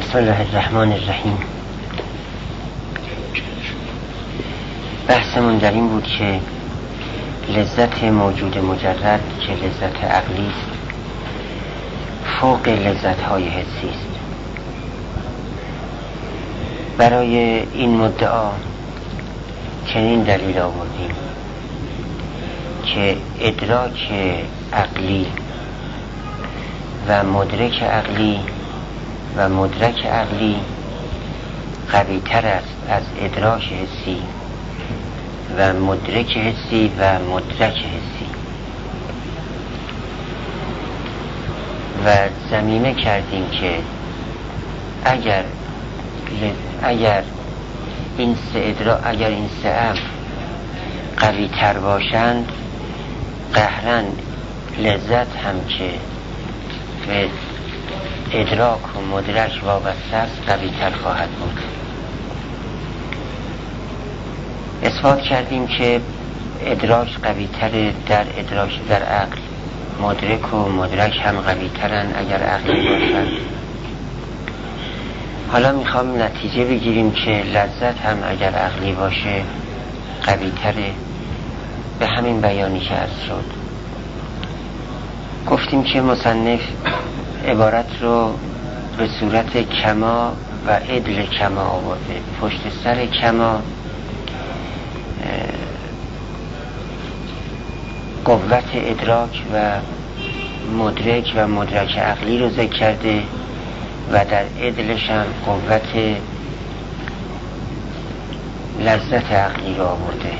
بسم الله الرحمن الرحیم. بحثمون در این بود که لذت موجود مجرد که لذت عقلی است فوق لذت‌های حسی است. برای این مدعا چنین دلیل آوردیم که ادراک عقلی و مدرک عقلی و مدرک عقلی قوی تر است از ادراک حسی و مدرک حسی و مدرک حسی و ضمیمه کردیم که اگر این سه امر قوی تر باشند قهرن لذت هم که به ادراک و مدرک وابسته است قوی تر خواهد بود. اثبات کردیم که ادراک قوی تر در عقل، مدرک و مدرک هم قوی ترن اگر عقلی باشند. حالا میخوام نتیجه بگیریم که لذت هم اگر عقلی باشه قوی تره، به همین بیانی که عرض شد. گفتیم که مصنف عبارت رو به صورت کما و عدل کما آورده. پشت سر کما قوت ادراک و مدرک عقلی رو ذکر کرده و در عدلش هم قوت لذت عقلی رو آورده.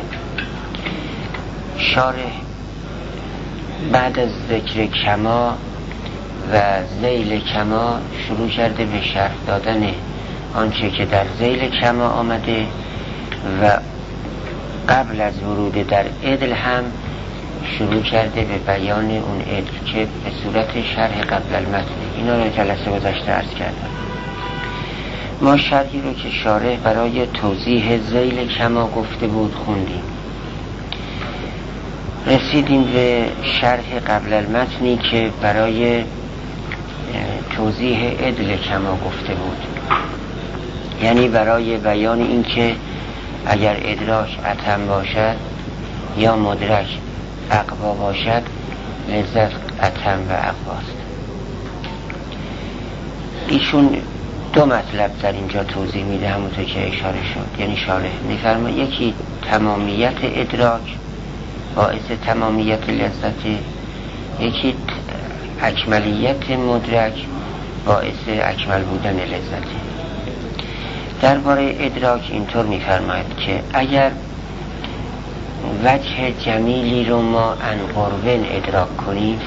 شارح بعد از ذکر کما و ذیل کما شروع کرده به شرح دادن آنچه که در ذیل کما آمده و قبل از ورود در عدل هم شروع کرده به بیان اون عدل که به صورت شرح قبل المتن. اینا رو جلسه گذشته عرض کردم. ما شرحی رو که شارح برای توضیح ذیل کما گفته بود خوندیم. رسیدیم به شرح قبل المتنی که برای توضیح عدل کما گفته بود، یعنی برای بیان این که اگر ادراک اتم باشد یا مدرک اقوا باشد لذت اتم و اقواست. ایشون دو مطلب در اینجا توضیح میده همونطور که اشاره شد. یعنی شارح میفرماید یکی تمامیت ادراک باعث تمامیت لذت، یکی اکملیت مدرک باعث اکمل بودن لذت. درباره ادراک اینطور میفرماید که اگر وجه جمیلی رو ما انقربن ادراک کنیم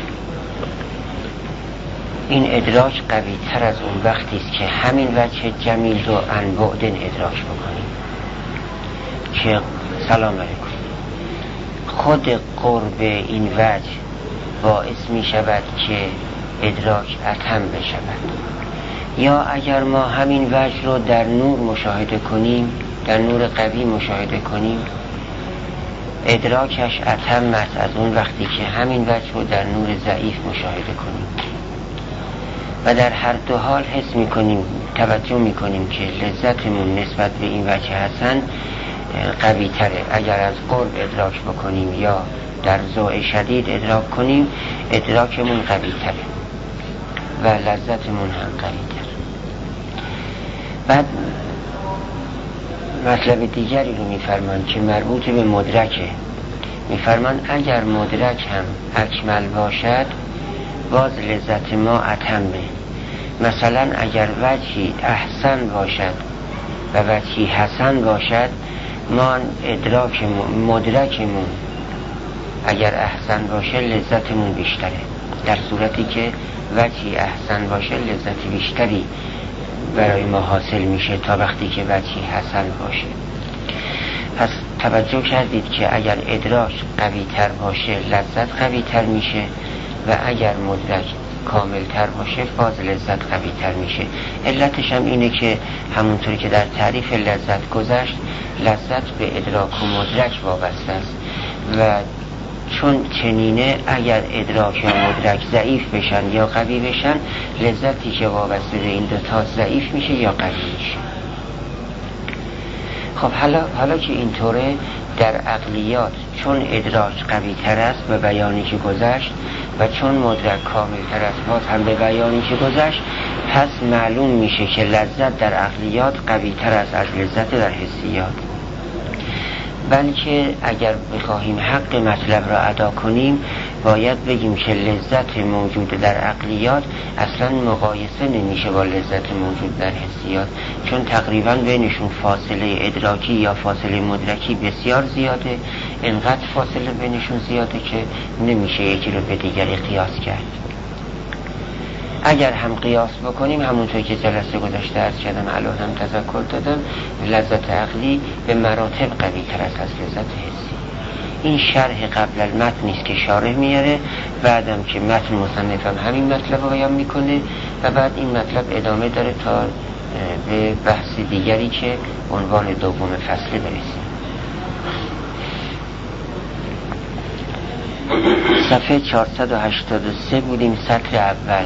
این ادراک قوی تر از اون وقتی است که همین وجه جمیل رو انبعدن ادراک بکنیم. که سلام علیکم، خود قرب این وجه باعث می شود که ادراک اتم بشود. یا اگر ما همین وجه رو در نور مشاهده کنیم، در نور قوی مشاهده کنیم ادراکش اتم است از اون وقتی که همین وجه رو در نور ضعیف مشاهده کنیم. و در هر دو حال حس می کنیم، توجه می کنیم که لذتمون نسبت به این وجه حسن قوی تره. اگر از قرب ادراک بکنیم یا در ضوء شدید ادراک کنیم ادراکمون قوی تره و لذتمون هم قوی تر. بعد مطلب دیگری رو میفرمان که مربوط به مدرکه. میفرمان اگر مدرک هم اکمل باشد باز لذت ما اتمه. مثلا اگر وجهی احسن باشد و وجهی حسن باشد ما مدرکمون اگر احسن باشه لذتمون بیشتره، در صورتی که وجهی احسن باشه لذت بیشتری برای ما حاصل میشه تا وقتی که وجهی حسن باشه. پس توجه کردید که اگر ادراک قوی تر باشه لذت قوی تر میشه و اگر مدرک کامل تر باشه باز لذت قوی تر میشه. علتش هم اینه که همونطور که در تعریف لذت گذشت لذت به ادراک و مدرک وابسته است و چون چنینه اگر ادراک یا مدرک ضعیف بشن یا قوی بشن، لذتی که وابسته به این دوتا ضعیف میشه یا قوی میشه. خب حالا که اینطوره، در عقلیات چون ادراک قوی تر است به بیانی که گذشت و چون مدرک کامل تر است باز هم به بیانی که گذشت، پس معلوم میشه که لذت در عقلیات قوی تر است از لذت در حسیات. بلکه اگر بخواهیم حق مطلب را ادا کنیم باید بگیم که لذت موجود در عقلیات اصلا مقایسه نمیشه با لذت موجود در حسیات، چون تقریبا بینشون فاصله ادراکی یا فاصله مدرکی بسیار زیاده، انقدر فاصله بینشون زیاده که نمیشه یکی رو به دیگری قیاس کرد. اگر هم قیاس بکنیم، همونطور که جلسه گذشته عرض کردم الان هم تذکر دادم، لذت عقلی به مراتب قوی تر است از لذت حسی. این شرح قبل المتن نیست که شارح میاره، بعدم که متن مصنف هم همین مطلب رو بیان میکنه و بعد این مطلب ادامه داره تا به بحث دیگری که عنوان دوم فصل برسیم. صفحه 483 بودیم، سطر اول.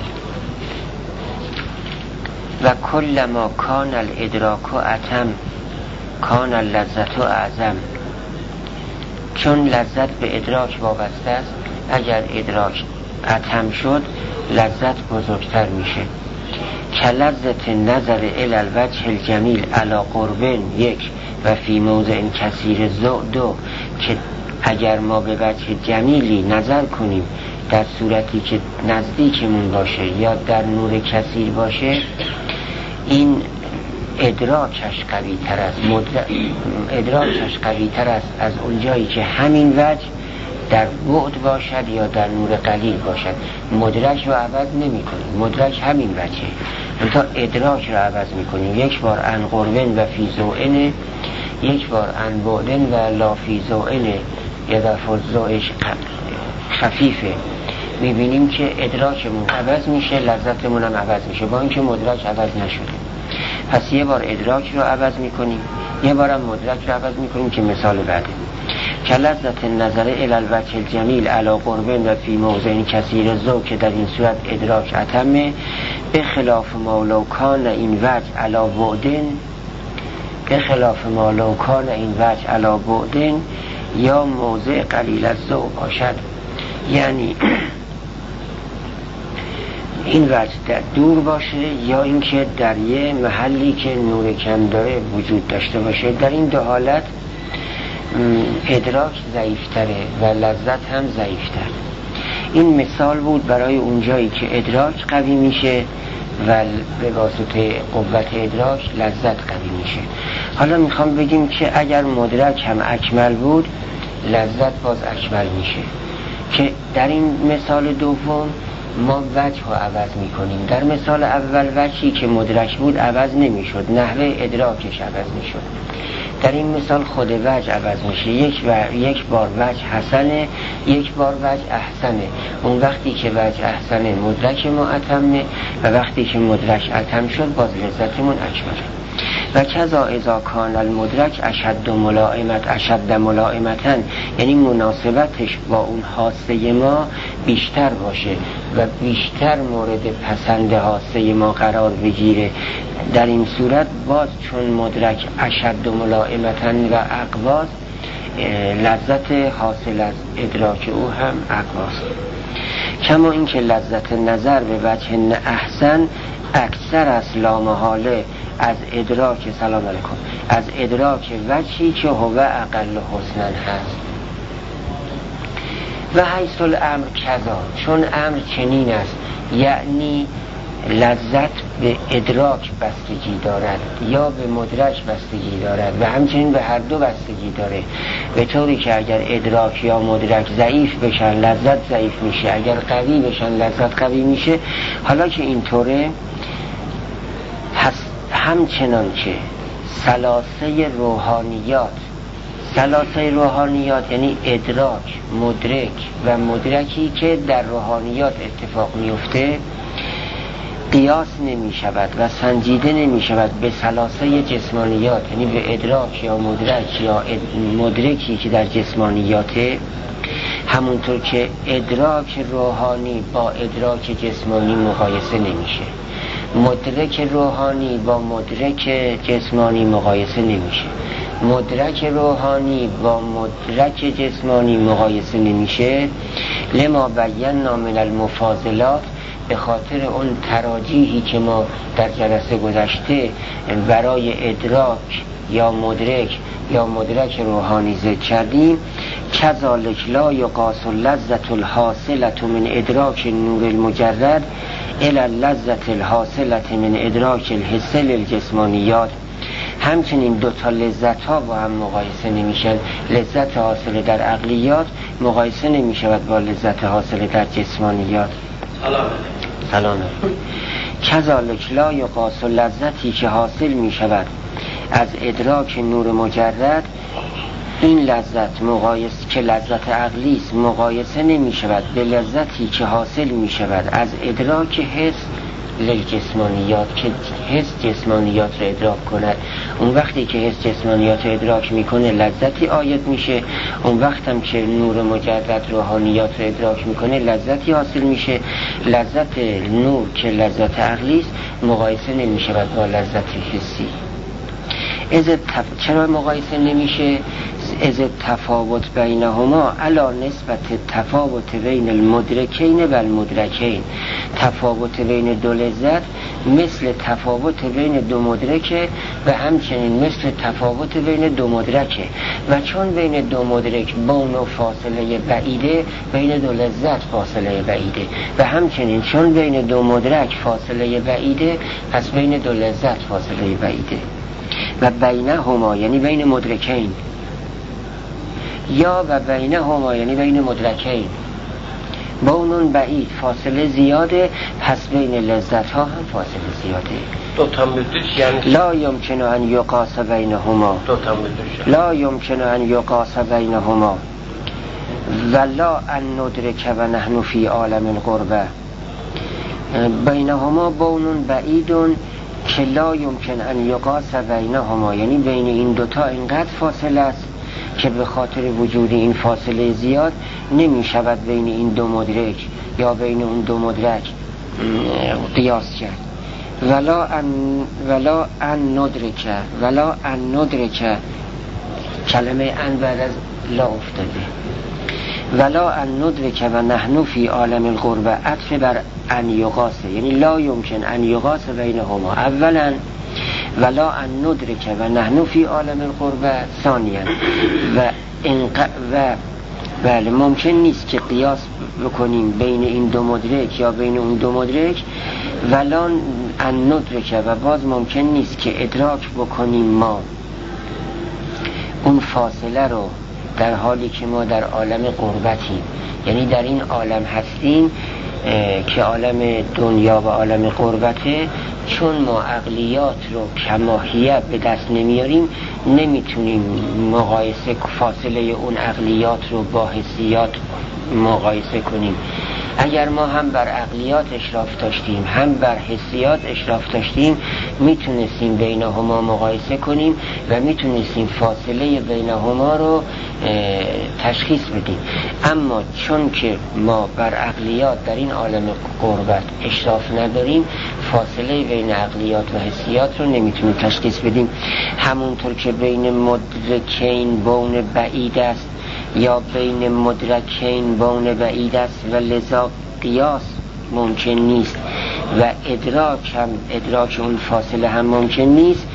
و کل ما کان الادراک اتم کان اللذت اعظم. چون لذت به ادراک وابسته است، اگر ادراک اتم شد لذت بزرگتر میشه. کلذت نظر الی الوجه الجمیل علی قربن یک و فی موضع کثیر دو، که اگر ما به وجه جمیلی نظر کنیم در صورتی که نزدیکمون باشه یا در نور کثیر باشه، این ادراکش قوی تر است، ادراکش قوی تر است از اونجایی که همین وجه در بعد باشد یا در نور قلیل باشد. مدرک رو عوض نمی کنیم، مدرک همین وجهه، تا ادراک رو عوض می کنیم. یک بار ان قربن و فی زوئنه، یک بار ان بعدن و لا فی زوئنه، یا در فضائش خفیفه. میبینیم که ادراکمون عوض میشه، لذتمون هم عوض میشه، با اینکه مدرک عوض نشده. پس یه بار ادراک رو عوض میکنیم، یه بارم مدرک رو عوض میکنیم که مثال بعده. کلذت نظر الی الوجه الجمیل علی قربن و فی موضع کثیر ذوق، که در این صورت ادراک اتمه، به خلاف ما لو کان این وجه علی بعدن، به خلاف ما لو کان این وجه علی بعدن یا موضع قلیل از ذوق باشد. یعنی این وجه در دور باشه یا اینکه در یه محلی که نور کم داره وجود داشته باشه. در این دو حالت ادراک ضعیفتره و لذت هم ضعیفتر. این مثال بود برای اونجایی که ادراک قوی میشه و به واسطه قوت ادراک لذت قوی میشه. حالا میخوام بگیم که اگر مدرک هم اکمل بود، لذت باز اکمل میشه، که در این مثال دوم ما وجه رو عوض میکنیم. در مثال اول وجهی که مدرک بود عوض نمیشد، نحوه ادراکش عوض میشد. در این مثال خود وجه عوض میشه، یک بار وجه حسنه، یک بار وجه احسنه. اون وقتی که وجه احسنه مدرک ما اتمه و وقتی که مدرک اتم شد باز لذتمون اکمله. و کذا اذا کان المدرک اشد ملائمتن، یعنی مناسبتش با اون حاسه ما بیشتر باشه و بیشتر مورد پسند حاسه ما قرار بگیره. در این صورت باز چون مدرک اشد ملائمتن و اقواست، لذت حاصل از ادراک او هم اقواست. کما اینکه لذت نظر به وجه احسن اکثر از لامحاله از ادراک، سلام علیکم، از ادراک وجهی که هو اقل حسنن هست. و حیث الامر کذا، چون امر چنین است، یعنی لذت به ادراک بستگی دارد یا به مدرک بستگی دارد و همچنین به هر دو بستگی داره، به طوری که اگر ادراک یا مدرک ضعیف بشن لذت ضعیف میشه، اگر قوی بشن لذت قوی میشه. حالا که اینطوره، همچنان که ثلاثه روحانیات یعنی ادراک، مدرک و مدرکی که در روحانیات اتفاق میفته قیاس نمی شود و سنجیده نمی شود به ثلاثه جسمانیات، یعنی به ادراک یا مدرک یا مدرکی که در جسمانیاته. همونطور که ادراک روحانی با ادراک جسمانی مقایسه نمیشه، مدرک روحانی با مدرک جسمانی مقایسه نمیشه، مدرک روحانی با مدرک جسمانی مقایسه نمیشه. لما بینا من المفاضلات، به خاطر اون تراجیحی که ما در جلسه گذشته برای ادراک یا مدرک روحانی ذکر کردیم. کذالک لا یقاس لذت الحاصلة من ادراک نور المجرد الی اللذت الحاصلة من ادراک الحس للجسمانیات. همچنین دوتا لذت ها با هم مقایسه نمیشن. لذت حاصل در عقلیات مقایسه نمیشود با لذت حاصل در جسمانیات. سلام. کذالک لا یقاس، لذتی که حاصل میشود از ادراک نور مجرد، این لذت مقایسه که لذت عقلی است مقایسه نمی شود به لذتی که حاصل می شود از ادراک حس للجسمانیات، که حس جسمانیات رو ادراک کند. اون وقتی که حس جسمانیات رو ادراک میکنه لذتی عاید میشه، اون وقت هم که نور مجرد روحانیات رو ادراک میکنه لذتی حاصل میشه. لذت نور که لذت عقلی است مقایسه نمی شود با لذت حسی. چرا مقایسه نمیشه؟ از تفاوت بینهما علا نسبت تفاوت بین المدرکین و المدرکین. تفاوت بین دو لذت مثل تفاوت بین دو مدرکه و همچنین مثل تفاوت بین دو مدرکه. و چون بین دو مدرک بون و فاصله بعیده، بین دو لذت فاصله بعیده، و همچنین چون بین دو مدرک فاصله بعیده، پس بین دو لذت فاصله بعیده. و بینهما یعنی بین مدرکین، یا و بینهما یعنی بین مدرکین. بونون بعید، فاصله زیاده، پس بین لذت ها هم فاصله زیاده. دو تا مدرک یعنی لا یمکن ان یقاس بینهما، دو تا مدرک لا یمکن ان یقاس بینهما ولا ان ندرک و نحن فی عالم القربه. بینهما بونون بعیدون که لا یمکن ان یقاس بینهما، یعنی بین این دوتا اینقدر فاصله است که به خاطر وجود این فاصله زیاد نمی شود بین این دو مدرک یا بین اون دو مدرک قیاس کرد. ولا ان ندرک کلمه ان بعد از لا افتاده. ولا ان ندرک و نحن فی عالم القربه عطف بر ان یقاسه، یعنی لا یمکن ان یقاس بینهما اولا، ولا ان ندرک و نحن فی عالم القربه ثانیا. و بله ممکن نیست که قیاس بکنیم بین این دو مدرک یا بین اون دو مدرک. ولا ان ندرک، و باز ممکن نیست که ادراک بکنیم ما اون فاصله رو در حالی که ما در عالم قربتیم، یعنی در این عالم هستیم که عالم دنیا و عالم قربته. چون ما عقلیات رو کماهیه به دست نمیاریم، نمیتونیم مقایسه فاصله اون عقلیات رو با حسیات مقایسه کنیم. اگر ما هم بر عقلیات اشراف داشتیم هم بر حسیات اشراف داشتیم، میتونستیم بینهما مقایسه کنیم و میتونستیم فاصله بینهما رو تشخیص بدیم. اما چون که ما بر عقلیات در این عالم قربت اشراف نداریم، فاصله بین عقلیات و حسیات رو نمیتونیم تشخیص بدیم. همونطور که بین مدرکین بون بعید است یا بین مدرکین بون بعید است و لذا قیاس ممکن نیست و ادراک اون فاصله هم ممکن نیست.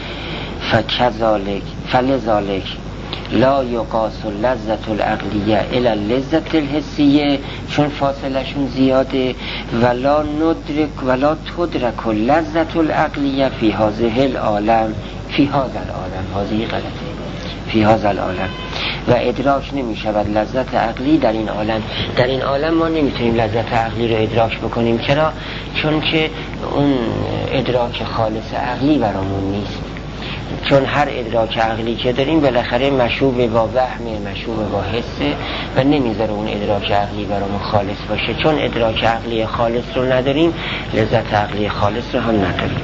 فلذالک لا یقاس لذت العقلیه الی لذت الحسیه، چون فاصله شون زیاده. ولا تدرک لذت العقلیه فی هذه العالم، فی هذا العالم، هذه غلطه، فی هذا العالم. و ادراک نمی شود لذت عقلی در این عالم. در این عالم ما نمیتونیم لذت عقلی رو ادراک بکنیم. چرا؟ چون که اون ادراک خالص عقلی برامون نیست. چون هر ادراک عقلی که داریم بالاخره مشوب با وهم، مشوب با حسه و نمیذاره اون ادراک عقلی برامون خالص باشه. چون ادراک عقلی خالص رو نداریم، لذت عقلی خالص رو هم نداریم.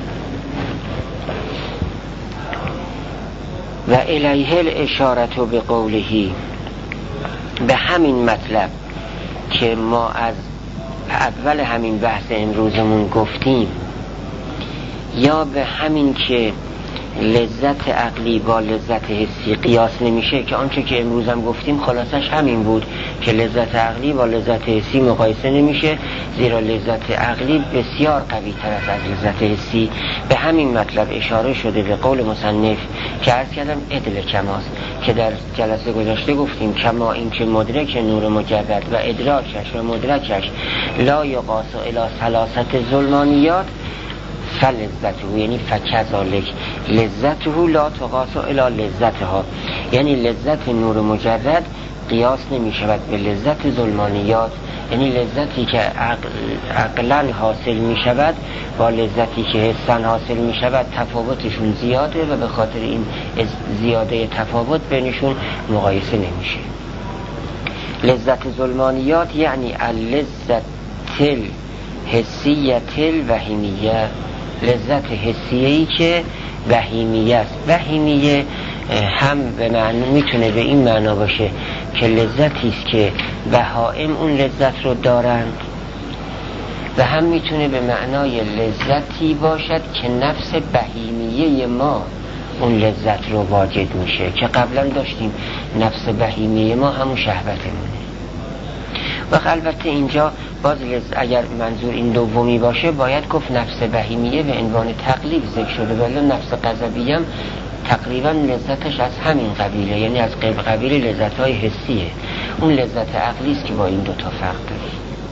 و الیه الاشارة به قولهی، به همین مطلب که ما از اول همین بحث امروزمون گفتیم، یا به همین که لذت عقلی با لذت حسی قیاس نمیشه، که آنچه که امروز هم گفتیم خلاصش همین بود که لذت عقلی با لذت حسی مقایسه نمیشه، زیرا لذت عقلی بسیار قوی تر است از لذت حسی. به همین مطلب اشاره شده به قول مصنف که عرض کردم عدل کماست، که در جلسه گذشته گفتیم کما این که مدرک نور مجرد و ادراکش و مدرکش لا یقاس الی ثلاثه ظلمانیات فلذته، یعنی فکذالک لذته لا تقاس الی لذتها، یعنی لذت نور مجرد قیاس نمی شود به لذت ظلمانیات، یعنی لذتی که عقلا حاصل می شود با لذتی که حسن حاصل می شود تفاوتشون زیاده و به خاطر این زیاده تفاوت بینشون مقایسه نمیشه. لذت ظلمانیات یعنی اللذت الحسیه الوهمیه، لذت حسیه‌ای که وهمیه است. وهمیه هم به معنی میتونه به این معنا باشه که لذتی است که بهائم اون لذت رو دارند، و هم میتونه به معنای لذتی باشد که نفس بهیمیه ما اون لذت رو واجد میشه، که قبلا داشتیم نفس بهیمیه ما همون شهوتمونه. و البته اینجا باز اگر منظور این دومی باشه باید گفت نفس بهیمیه به عنوان تقلیب ذکر شده، ولی نفس غضبیه هم تقریبا لذتش از همین قبیله، یعنی از قبیل لذت‌های حسیه. اون لذت عقلی است که با این دوتا فرق داره.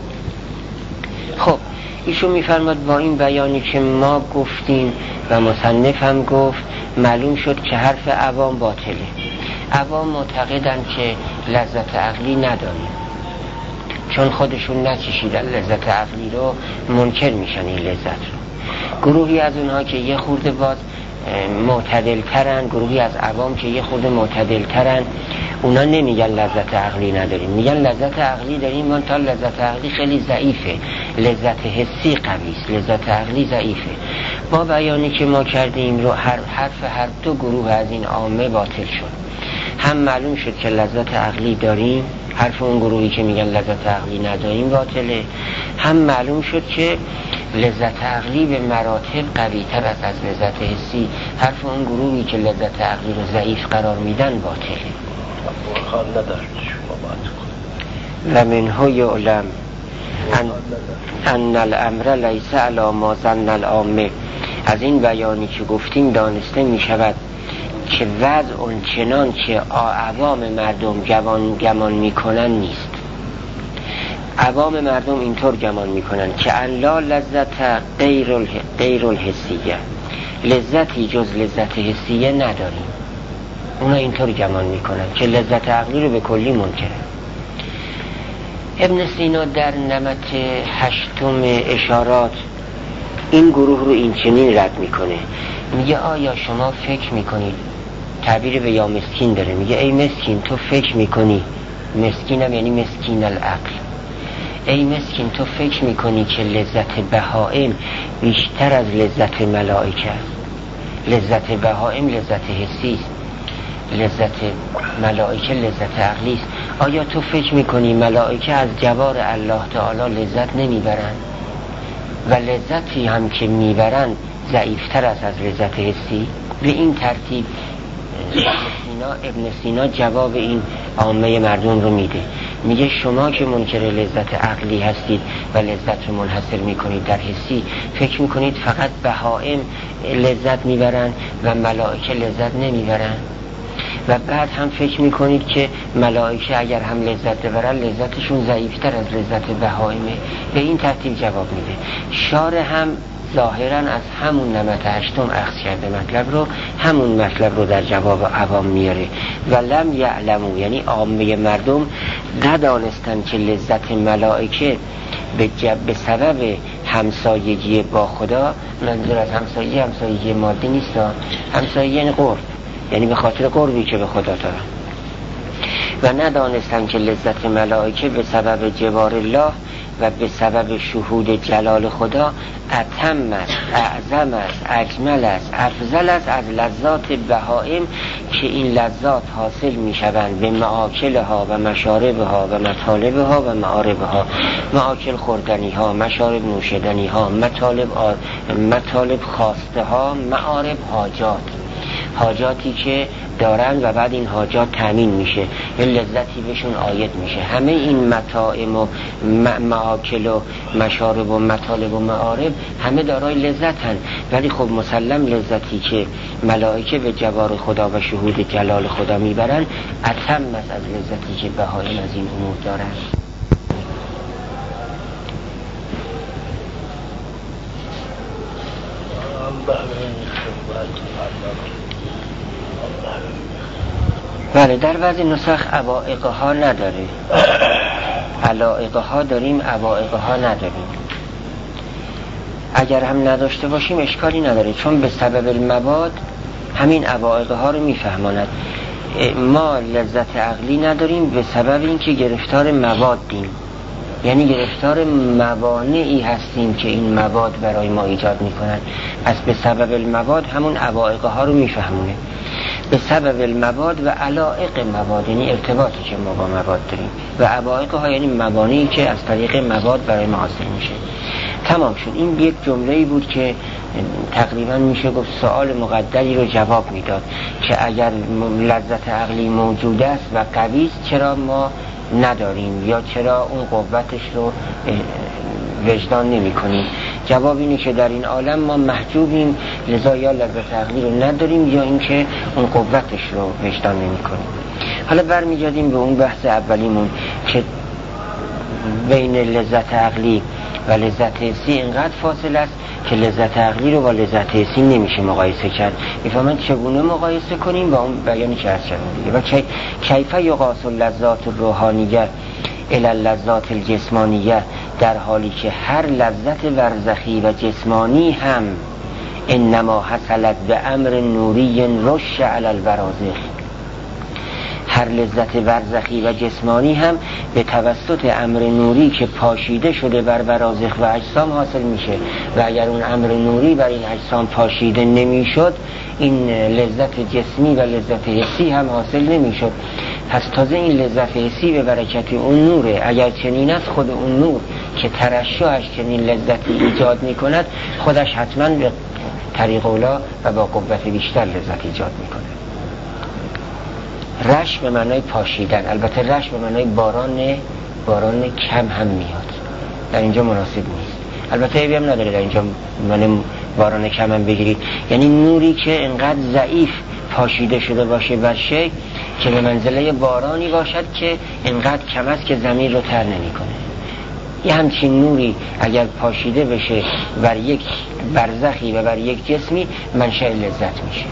خب ایشون میفرماد با این بیانی که ما گفتیم و مصنف هم گفت معلوم شد که حرف عوام باطله. عوام معتقدن که لذت عقلی نداریم، چون خودشون نچشیدن لذت عقلی رو منکر میشن این لذت رو. گروهی از اونها که یه خورده باز معتدل ترن، گروهی از عوام که یه خورده معتدل ترن، اونا نمیگن لذت عقلی نداریم، میگن لذت عقلی داریم، من تا لذت عقلی خیلی ضعیفه، لذت حسی قویست، لذت عقلی ضعیفه. با بیانی که ما کردیم رو حرف هر دو گروه از این عامه باطل شد. هم معلوم شد که لذت عقلی داریم، حرف اون گروهی که میگن لذت عقلی نداریم باطله. هم معلوم شد که لذت عقلی به مراتب قوی تر است از لذت حسی، حرف اون گروهی که لذت عقلی رو ضعیف قرار میدن باطله. و منه یعلم ان الامر لیس علی ما ظن العامه، از این بیانی که گفتیم دانسته میشود که وضع اون چنان که عوام مردم گمان میکنن نیست. عوام مردم اینطور گمان میکنن که الا لذت غیر الحسیه، لذتی جز لذت حسیه نداریم. اونا اینطور گمان میکنن که لذت عقلی رو به کلی منکره. ابن سینا در نمط 8 اشارات این گروه رو این چنین رد میکنه، میگه آیا شما فکر میکنید، تعبیر به یا مسکین داره، میگه ای مسکین تو فکر میکنی، مسکینم یعنی مسکین العقل، ای مسکین تو فکر میکنی که لذت بهائم بیشتر از لذت ملائکه است؟ لذت بهائم لذت حسی است، لذت ملائکه لذت عقلی است. آیا تو فکر میکنی ملائکه از جوار الله تعالی لذت نمیبرند و لذتی هم که میبرند ضعیفتر است از لذت حسی؟ به این ترتیب ابن سینا جواب این عامه مردم رو میده، میگه شما که منکر لذت عقلی هستید و لذت رو منحصر میکنید در حسی، فکر میکنید فقط بهائم لذت میبرن و ملائکه لذت نمیبرن، و بعد هم فکر میکنید که ملائکه اگر هم لذت ببرن لذتشون ضعیفتر از لذت بهائمه. به این ترتیب جواب میده. شارح هم ظاهرا از همون نمط 8 اخذ کرده مطلب رو، همون مطلب رو در جواب عوام میاره. و لم یعلمو، یعنی عامه مردم ندانستن که لذت ملائکه به سبب همسایگی با خدا، منظور از همسایگی مادی نیست، همسایگی یعنی قرب، یعنی به خاطر قربی که به خدا دارن، و ندانستن که لذت ملائکه به سبب جوار الله و به سبب شهود جلال خدا اتم است، اعظم است، اجمل است، افضل است از لذات بهائم که این لذات حاصل می شوند به مآکلها و مشاربها و مطالبها و معاربها. مآکل خوردنی ها، مشارب نوشیدنی ها، مطالب خواسته ها، معارب حاجاتی که دارن و بعد این حاجات تامین میشه، یه لذتی بهشون عاید میشه. همه این مطاعم و مآکل و مشارب و مطالب و معارب همه دارای لذتن، ولی خب مسلم لذتی که ملائکه به جوار خدا و شهود جلال خدا میبرن اتم است از لذتی که بهائم از این امور دارن. بله، در بعضی نسخ عوائق ها نداره، علائق ها داریم، عوائق ها نداریم. اگر هم نداشته باشیم اشکالی نداره، چون به سبب المباد همین عوائق ها رو میفهماند. ما لذت عقلی نداریم به سبب اینکه گرفتار موادیم، یعنی گرفتار موانعی هستیم که این مواد برای ما ایجاد میکنن. پس به سبب المواد همون عوائق ها رو میفهمونه. به سبب المواد و علائق مواد یعنی ارتباطی که ما با مواد داریم، و عوائق ها یعنی موانعی که از طریق مواد برای ما حاصل میشه. تمام شد. این یک جمله‌ای بود که تقریبا میشه گفت سوال مقدری رو جواب میداد که اگر لذت عقلی موجود است و قوی است چرا ما نداریم، یا چرا اون قوتش رو وجدان نمی کنیم. جواب اینه که در این عالم ما محجوبیم، لذا یا لذت عقلی رو نداریم یا اینکه اون قوتش رو وجدان نمی کنیم. حالا برمیگردیم به اون بحث اولیمون که بین لذت عقلی و لذت حسی اینقدر فاصله است که لذت عقلی رو با لذت حسی نمیشه مقایسه کرد. میفهمن چگونه مقایسه کنیم با اون بیانی که از شدیم. و کیف یقاس اللذات الروحانیه الی اللذات الجسمانیه، در حالی که هر لذت برزخی و جسمانی هم انما حصلت به امر نوری رش علی البرازخ، هر لذت برزخی و جسمانی هم به توسط امر نوری که پاشیده شده بر برازخ و اجسام حاصل میشه، و اگر اون امر نوری بر این اجسام پاشیده نمیشد این لذت جسمی و لذت حسی هم حاصل نمیشد. پس تازه این لذت حسی به برکت اون نوره. اگر چنین است خود اون نور که ترشحش چنین لذتی ایجاد میکند خودش حتما به طریق اولا و با قوت بیشتر لذت ایجاد میکنه. رش به معنای پاشیدن، البته رش به معنای باران کم هم میاد، در اینجا مناسب نیست. البته ایوی هم نداره در اینجا معنی باران کم هم بگیرید، یعنی نوری که انقدر ضعیف پاشیده شده باشه بر شی که به منزله بارانی باشد که انقدر کم است که زمین رو تر نمی کنه. یه همچین نوری اگر پاشیده بشه بر یک برزخی و بر یک جسمی منشأ لذت میشه.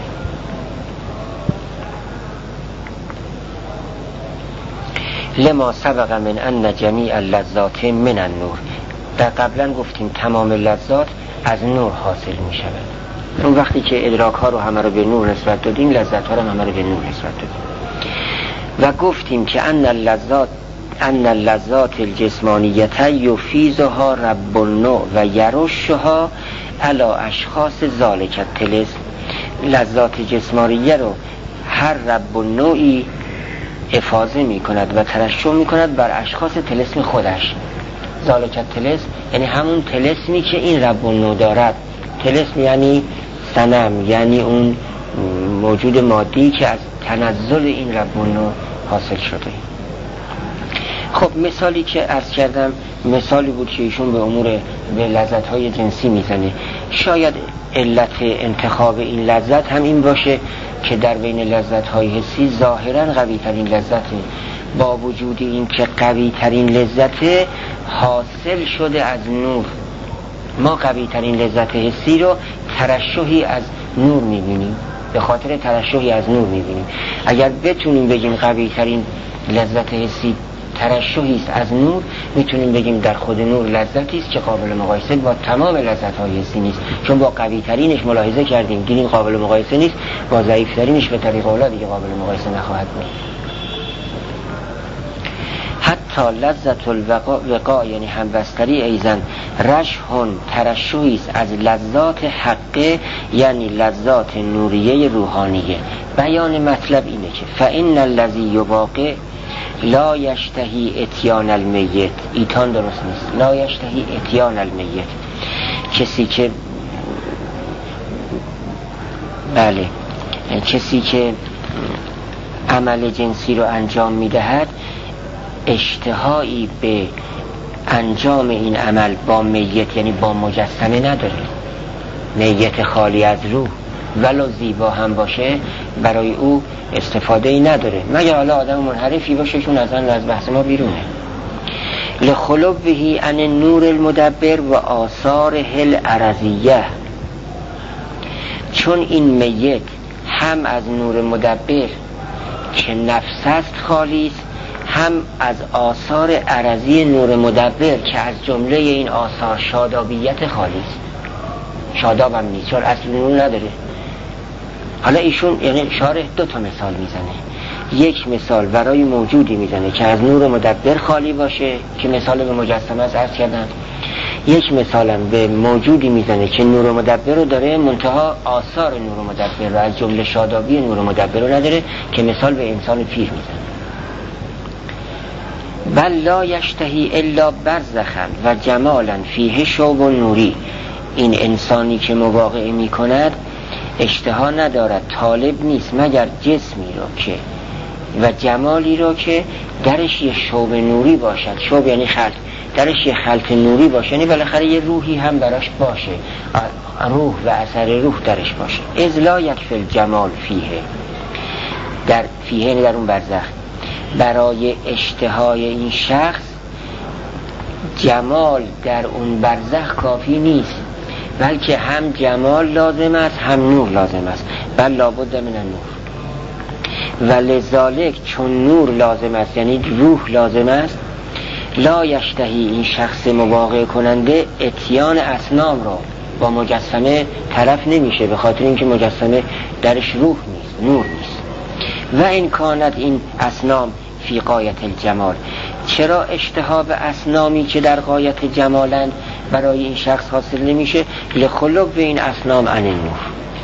لما سبق من ان جمیع اللذات من النور، در قبلا گفتیم تمام لذات از نور حاصل می شود. اون وقتی که ادراک ها رو همه رو به نور نسبت دادیم لذت ها رو همه رو به نور نسبت دادیم. و گفتیم که ان اللذات الجسمانیت یفیزها رب النوع و یرشها علی اشخاص ذالک الطلسم، لذات جسمانیه رو هر رب النوعی افاضه می کند و ترشح می کند بر اشخاص طلسم خودش. ذالک الطلسم یعنی همون طلسمی که این رب النوع دارد. طلسم یعنی صنم، یعنی اون موجود مادی که از تنزل این رب النوع حاصل شده. خب مثالی که عرض کردم مثالی بود که ایشون به لذت‌های جنسی میزنه. شاید علت انتخاب این لذت هم این باشه که در بین لذت‌های حسی ظاهراً قوی ترین لذته، با وجود این که قوی ترین لذت حاصل شده از نور. ما قوی ترین لذت حسی رو ترشحی از نور میبینیم، به خاطر ترشحی از نور میبینیم. اگر بتونیم بگیم قوی ترین لذت حسی ترشحی است از نور، میتونیم بگیم در خود نور لذتی است که قابل مقایسه با تمام لذت‌های حسی نیست، چون با قوی ترینش ملاحظه کردیم دیدیم قابل مقایسه نیست، با ضعیف ترینش به طریق اولا دیگه قابل مقایسه نخواهد بود. حتی لذت الوقا یعنی همبستری ایزن رشحون ترشحیست از لذات حقه یعنی لذات نوریه روحانیه. بیان مطلب اینه که فإن الذی یواقع لا یشتهی اتیان المیت، ایتان درست نیست، لا یشتهی اتیان المیت، کسی که بله کسی که عمل جنسی رو انجام میدهد اشتهایی به انجام این عمل با میت یعنی با مجسمه نداره، میت خالی از روح ولو زیبا هم باشه برای او استفاده ای نداره، مگر حالا آدم منحرفی باشه چون از بحث ما بیرونه. لخلوه عن نور المدبر و آثار هل عرضیه، چون این میت هم از نور مدبر که نفس است خالی است، هم از آثار عرضی نور مدبر که از جمله این آثار شادابیت خالی است. شاداب هم نیست چون اصل نور نداره. حالا ایشون یعنی شارح دو تا مثال میزنه، یک مثال برای موجودی میزنه که از نور مدبر خالی باشه که مثال به مجسمه است عرض کردن، یک مثالم به موجودی میزنه که نور مدبر رو داره منتها آثار نور مدبر رو از جمله شادابی نور مدبر رو نداره که مثال به انسان پیر میزنه. بل لا یشتهی الا برزخا و جمالا فیه شوب نوری، این انسانی که مواقعه میکند اشتها ندارد، طالب نیست مگر جسمی رو که و جمالی رو که درش یه شوب نوری باشد، شوب یعنی خلط، درش یه خلط نوری باشه، یعنی بالاخره یه روحی هم براش باشه، روح و اثر روح درش باشه. اذ لا یکفی الجمال فیه، در فیه در اون برزخ، برای اشتهای این شخص جمال در اون برزخ کافی نیست، بلکه هم جمال لازم است هم نور لازم است، بل لابد من النور. ولذالک چون نور لازم است یعنی روح لازم است، لا یشتهی این شخص مواقع کننده اتیان اصنام را با مجسمه طرف نمیشه، به خاطر اینکه مجسمه درش روح نیست، نور نیست. و این کانت این اصنام فی غایت الجمال، چرا اشتها به اصنامی که در غایت جمالند برای این شخص حاصل نمیشه؟ لخلو به این اصنام عن النور.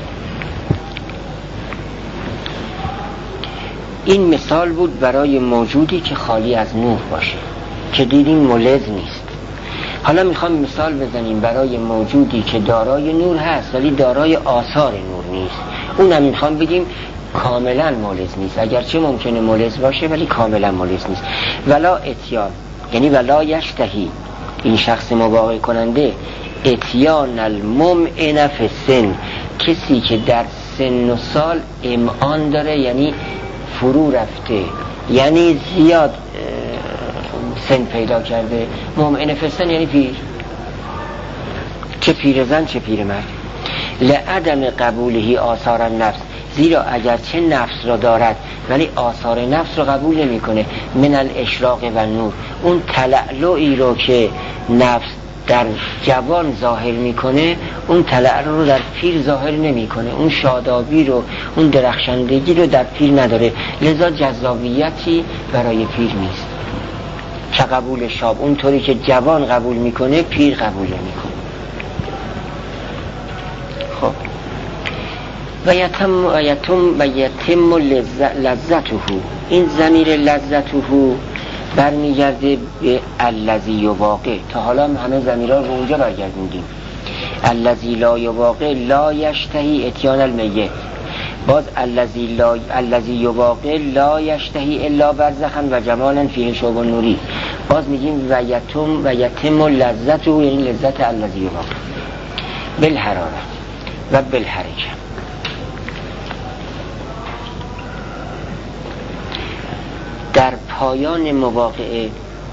این مثال بود برای موجودی که خالی از نور باشه که دیدیم ملز نیست. حالا میخوام مثال بزنیم برای موجودی که دارای نور هست ولی دارای آثار نور نیست، اونم میخوام بگیم کاملا مولز نیست، اگرچه ممکنه مولز باشه ولی کاملا مولز نیست. ولا اتیان یعنی ولا یشتهی این شخص مواقع کننده اتیان الممعن فی السن، کسی که در سن و سال امعان داره یعنی فرو رفته، یعنی زیاد سن پیدا کرده. ممعن فی السن یعنی پیر، چه پیرزن چه پیرمرد. لعدم قبوله آثار النفس، زیرا اگرچه نفس را دارد ولی آثار نفس رو قبول نمی کنه. من الاشراق و نور، اون تلألؤی رو که نفس در جوان ظاهر میکنه اون تلألؤ رو در پیر ظاهر نمیکنه، اون شادابی رو اون درخشندگی رو در پیر نداره، لذا جذابیتی برای پیر نیست. چه قبول شاب، اون طوری که جوان قبول میکنه پیر قبول نمیکنه. خب و یتم لذته، این ضمیر لذته برمیگرده به الذی یواقع. تا حالا همه ضمیرها رو اونجا برگردوندیم. الذی لا یواقع لا یشتهی اتیان المیت، باز الذی یواقع لا یشتهی الا برزخا و جمالا فیه شوب نوری، باز میگیم و یتم لذته یعنی لذت الذی یواقع بالحرارت و بالحرکه. در پایان مواقعه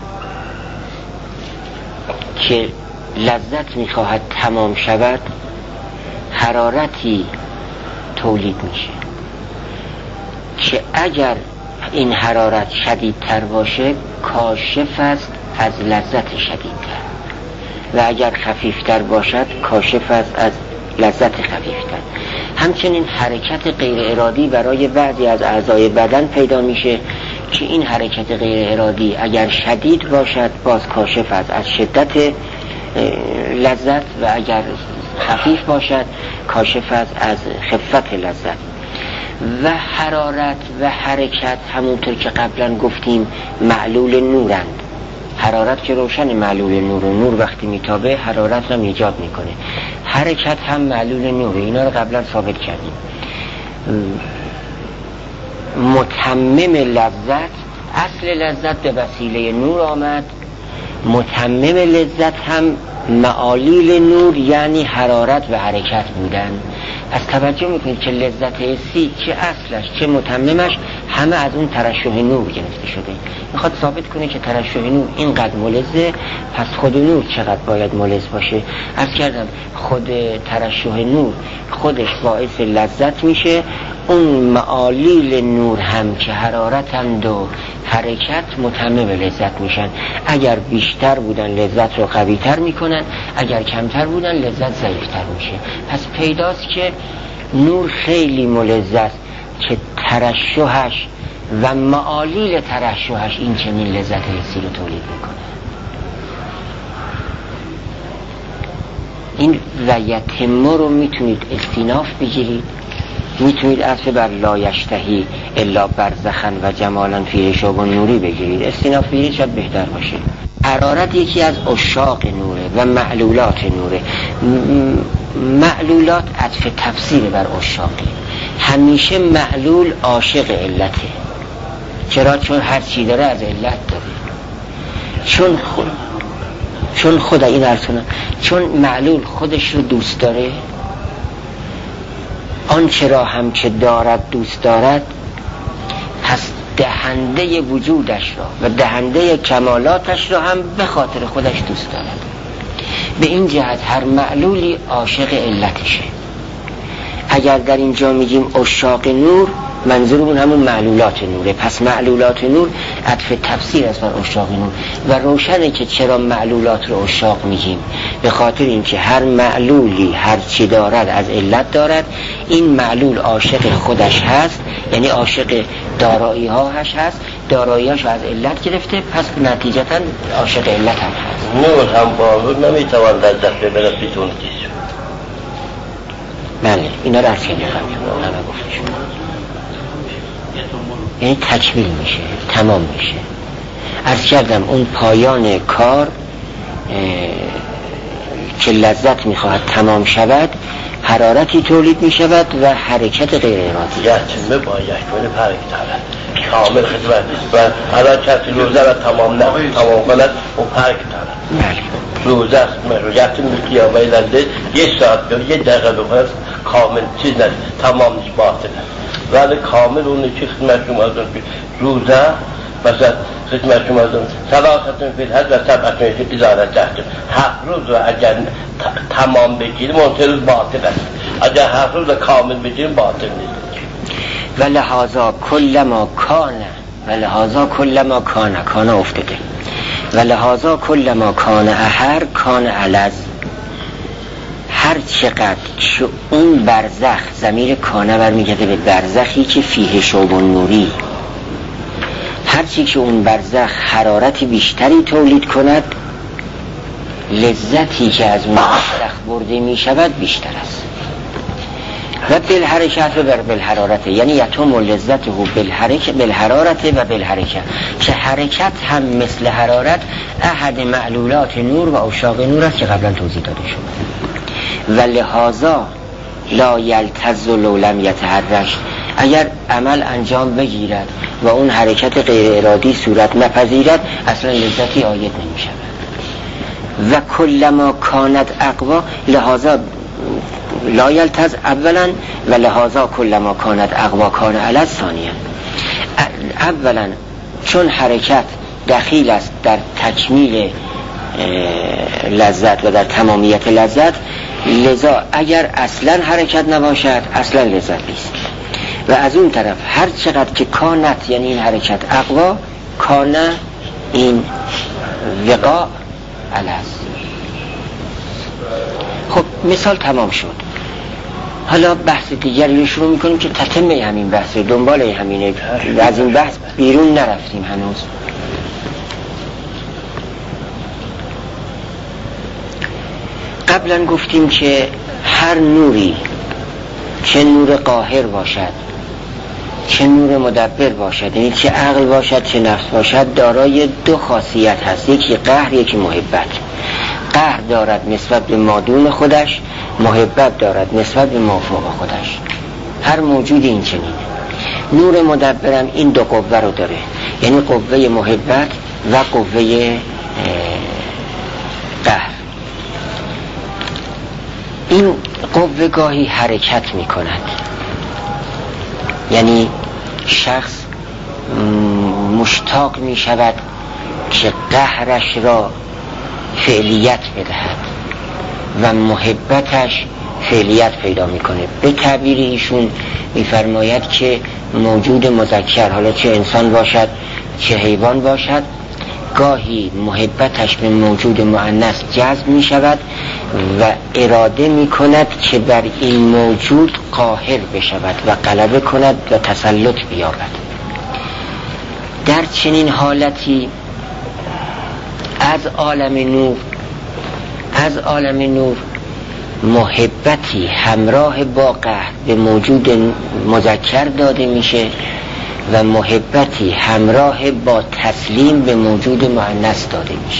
که لذت میخواهد تمام شود حرارتی تولید میشه که اگر این حرارت شدیدتر باشه کاشف است از لذت شدیدتر و اگر خفیفتر باشد کاشف است از لذت خفیفتر. همچنین حرکت غیر ارادی برای بعضی از اعضای بدن پیدا میشه که این حرکت غیر ارادی اگر شدید باشد باز کاشف از شدت لذت و اگر خفیف باشد کاشف از خفت لذت. و حرارت و حرکت همونطور که قبلا گفتیم معلول نورند. حرارت که روشن معلول نور و نور وقتی میتابه حرارت هم ایجاد میکنه. حرکت هم معلول نوره، اینا رو قبلا ثابت کردیم. متمم لذت، اصل لذت به وسیله نور آمد، متمم لذت هم معالیل نور یعنی حرارت و حرکت بودن. از توجه میکنید که لذت حسی چه اصلش چه متممش همه از اون ترشح نور گرفته شده. میخواد ثابت کنه که ترشح نور اینقدر ملزه، پس خود نور چقدر باید ملز باشه. عرض کردم خود ترشح نور خودش باعث لذت میشه، اون معالیل نور هم که حرارتند و حرکت متمم لذت میشن. اگر بیشتر بودن لذت رو قویتر میکنن، اگر کمتر بودن لذت ضعیفتر میشه. پس پیداست که نور خیلی ملزه است که ترشحش و معالیل ترشحش این چنین لذت حسی رو تولید میکنه. این و یتم رو میتونید استیناف بگیرید، میتونید اصل بر لا یشتهی الا برزخن و جمالا فیه شوق نوری بگیرید. استیناف بگیرید شاید بهتر باشه. حرارت یکی از عشاق نوره و معلولات نوره. معلولات عطف تفسیر بر عشاقی. همیشه معلول عاشق علته. چرا؟ چون هر چی داره از علت داره. چون خود این ارسونه، چون معلول خودش رو دوست داره، آنچه را هم که دارد دوست دارد، پس دهنده وجودش را و دهنده کمالاتش را هم به خاطر خودش دوست دارد. به این جهت هر معلولی عاشق علتشه. اگر در اینجا میگیم عشاق نور، منظورمون همون معلولات نوره. پس معلولات نور عطف تفسیر است بر عشاق نور و روشنه که چرا معلولات رو عشاق میگیم. به خاطر اینکه هر معلولی هر چی دارد از علت دارد. این معلول عاشق خودش هست، یعنی عاشق دارایی هاش هست، دارایی هاش از علت گرفته، پس نتیجتا عاشق علت هم هست. نور هم با نور نمیتوان لذت ببره بدون چیز. بله اینا رو عرض کردیم، یعنی تکمیل میشه، تمام میشه. عرض کردم اون پایان کار که لذت میخواهد تمام شود، حرارتی تولید میشود و حرکت غیر ارادی. یتمه با یک کنه پرک کامل خدمت و حرکت روزه و تمام کند و پرک دارد. بله روزه است مرویت میکیابه لنده یک ساعت بیار یک دقیقه بخواست کامل چیز ند تمام نیست باطل است. ولی کامل اونی که خدمت شما ازون روزه مثلا خدمت شما ازون ثلاثتون فی الحج و سبعتون فی ازاره جهتون. 7 روز رو اگر تمام بگیریم منطقه باطل است. اگر 7 روز کامل بگیریم باطل نیست. و لحاظا کل ما کانه افتاده و لحاظا کل ما کانه احر کانه علز. هر چقدر که اون برزخ، ضمیر کانه برمیگرده به برزخی که فیه شوب نوری، هر چی که اون برزخ حرارت بیشتری تولید کند، لذتی که از اون برزخ برده می شود بیشتر است. و بالحرکت و بالحرارت، یعنی یتم لذته بالحرارت و بالحرکت، که حرکت هم مثل حرارت احد معلولات نور و عشاق نور است که قبلا توضیح داده شد. و لحاظا لا یلتز لو لم یتحرک، اگر عمل انجام بگیرد و اون حرکت غیر ارادی صورت نپذیرد اصلا لذتی عاید نمی شود. و کلما کانت اقوا، لحاظا لا یلتز اولا و لحاظا کلما کانت اقوا کان علت ثانیا. اولا چون حرکت دخیل است در تکمیل لذت و در تمامیت لذت، لذا اگر اصلا حرکت نباشد اصلا لذت نیست. و از اون طرف هر چقدر که کانت یعنی این حرکت اقوا، کانه این وقاع علت. خب مثال تمام شد. حالا بحث دیگری رو شروع میکنیم که تتمه همین بحث، دنبال همینه، از این بحث بیرون نرفتیم هنوز. قبلا گفتیم که هر نوری، چه نور قاهر باشد چه نور مدبر باشد، یعنی چه عقل باشد چه نفس باشد، دارای دو خاصیت هست، یکی قهر یکی محبت. قهر دارد نسبت به مادون خودش، محبت دارد نسبت به مافوق خودش. هر موجود این چنینه. نور مدبرم این دو قوه رو داره، یعنی قوه محبت و قوه قهر. این قوه گاهی حرکت می کند، یعنی شخص مشتاق می شود که قهرش را فعلیت بدهد و محبتش فعلیت پیدا میکنه. به تعبیر ایشون میفرماید که موجود مذکر، حالا چه انسان باشد چه حیوان باشد، گاهی محبتش به موجود مؤنث جذب می شود و اراده می کند که بر این موجود قاهر بشود و غلبه کند و تسلط بیابد. در چنین حالتی از عالم نور محبتی همراه با قهر به موجود مذکر داده میشه و محبتی همراه با تسلیم به موجود مؤنث داده میشه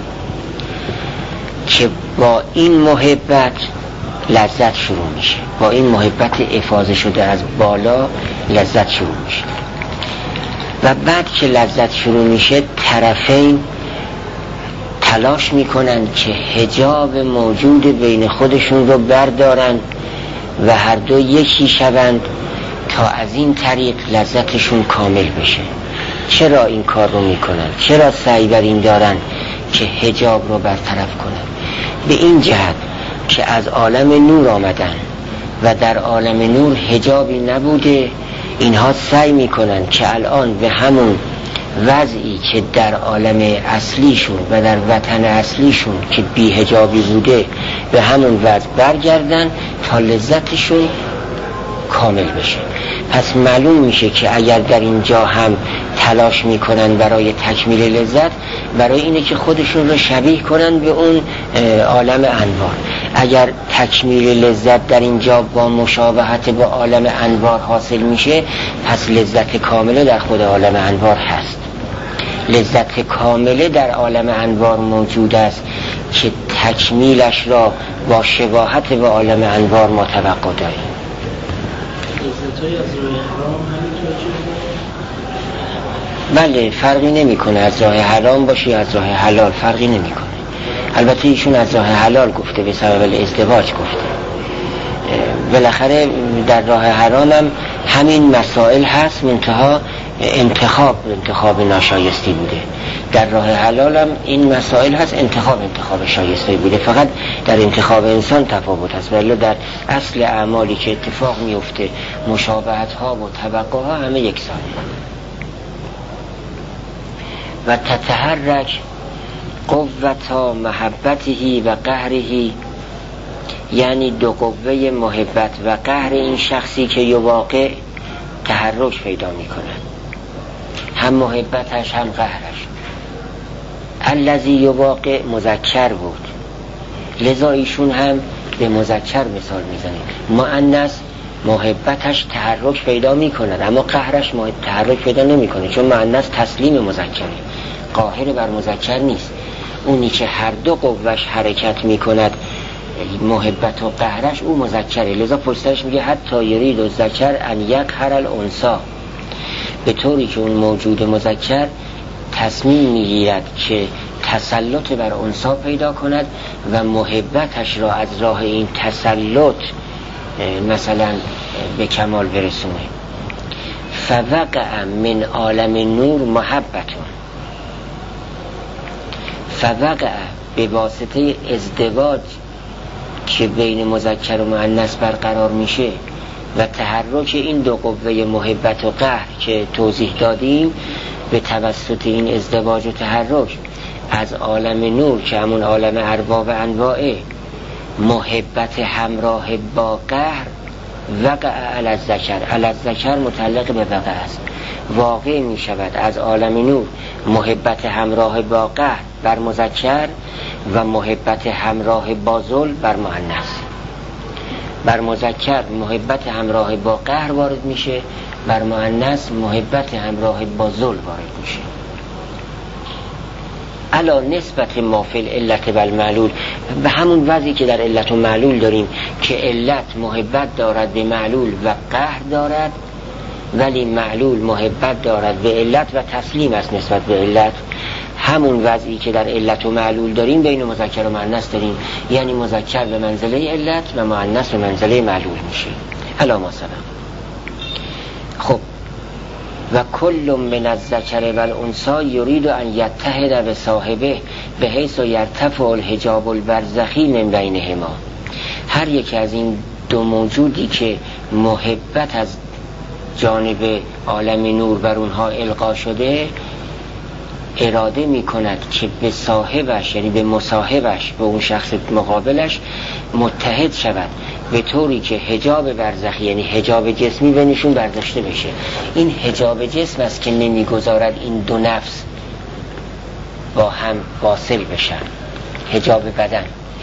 که با این محبت لذت شروع میشه، با این محبت افاضه شده از بالا لذت شروع میشه و بعد که لذت شروع میشه طرفین تلاش میکنن که حجاب موجود بین خودشون رو بردارن و هر دو یکی شوند تا از این طریق لذتشون کامل بشه. چرا این کار رو میکنن؟ چرا سعی بر این دارن که حجاب رو برطرف کنن؟ به این جهت که از عالم نور آمدن و در عالم نور حجابی نبوده، اینها سعی میکنن که الان به همون وضعی که در عالم اصلیشون و در وطن اصلیشون که بی حجابی بوده به همون وضع برگردن تا لذتشون کامل بشه. پس معلوم میشه که اگر در اینجا هم تلاش میکنن برای تکمیل لذت، برای اینه که خودشون رو شبیه کنن به اون عالم انوار. اگر تکمیل لذت در اینجا با مشابهت با عالم انوار حاصل میشه، پس لذت کامله در خود عالم انوار هست. لذت کامله در عالم انوار موجود است که تکمیلش را با شباهت به عالم انوار ما توقع داریم. لذت‌های از راه حرام همینطور بله، فرقی نمیکنه از راه حرام باشی از راه حلال، فرقی نمیکنه. البته ایشون از راه حلال گفته، به سبب ازدواج گفته. بالاخره در راه حرام هم همین مسائل هست، منتها انتخاب ناشایستی بوده. در راه حلال هم این مسائل هست، انتخاب شایسته بوده، فقط در انتخاب انسان تفاوت هست، ولی در اصل اعمالی که اتفاق میفته مشابهت ها و توقع ها همه یکسانه. و تتحرک قوتا محبته و قهره، یعنی دو قوه محبت و قهر این شخصی که یواقع تحرک پیدا میکنن، هم محبتش هم قهرش. الذی یواقع مذکر بود، لذا ایشون هم به مذکر مثال میزنه. مؤنث محبتش تحرک پیدا میکند اما قهرش تحرک پیدا نمیکنه، چون مؤنث تسلیم مذکره، قاهر بر مذکر نیست. اونی که هر دو قوهش حرکت میکند محبت و قهرش، او مذکره. لذا پشتش میگه حتی یرید الذکر ان یقهر الانثی، به طوری که اون موجود مذکر تصمیم میگیرد که تسلط بر انثی پیدا کند و محبتش را از راه این تسلط مثلا به کمال برسونه. فوقع من عالم نور محبتون، فوقع به واسطه ازدواج که بین مذکر و مؤنث برقرار میشه و تحرک این دو قوه محبت و قهر که توضیح دادیم، به توسط این ازدواج و تحرک از عالم نور که همون عالم ارباب انواعه، محبت همراه با قهر وقع علی الذکر، علی الذکر متعلق به وقع است، واقع می شود از عالم نور محبت همراه با قهر بر مذکر و محبت همراه با ذل بر مؤنث. بر مذکر محبت همراه با قهر وارد میشه، بر مؤنث محبت همراه با ذل وارد میشه. علا نسبت ما فی العلت و المعلول، به همون وضعی که در علت و معلول داریم که علت محبت دارد به معلول و قهر دارد، ولی معلول محبت دارد به علت و تسلیم است نسبت به علت. همون وضعی که در علت و معلول داریم بین مذکر و مؤنث داریم، یعنی مذکر به منزله علت و مؤنث به منزله معلول میشه. الا ما سبق. خب و کل من الذکر و الانثی یرید ان یتحد بصاحبه بحیث یرتفع الحجاب البرزخی من بینهما. هر یک از این دو موجودی که محبت از جانب عالم نور بر اونها القا شده اراده می کند که به صاحبش، یعنی به مصاحبش، به اون شخص مقابلش متحد شود، به طوری که حجاب برزخی یعنی حجاب جسمی بینشون برداشته بشه. این حجاب جسم است که نمیگذارد این دو نفس با هم واصل بشن. حجاب بدن،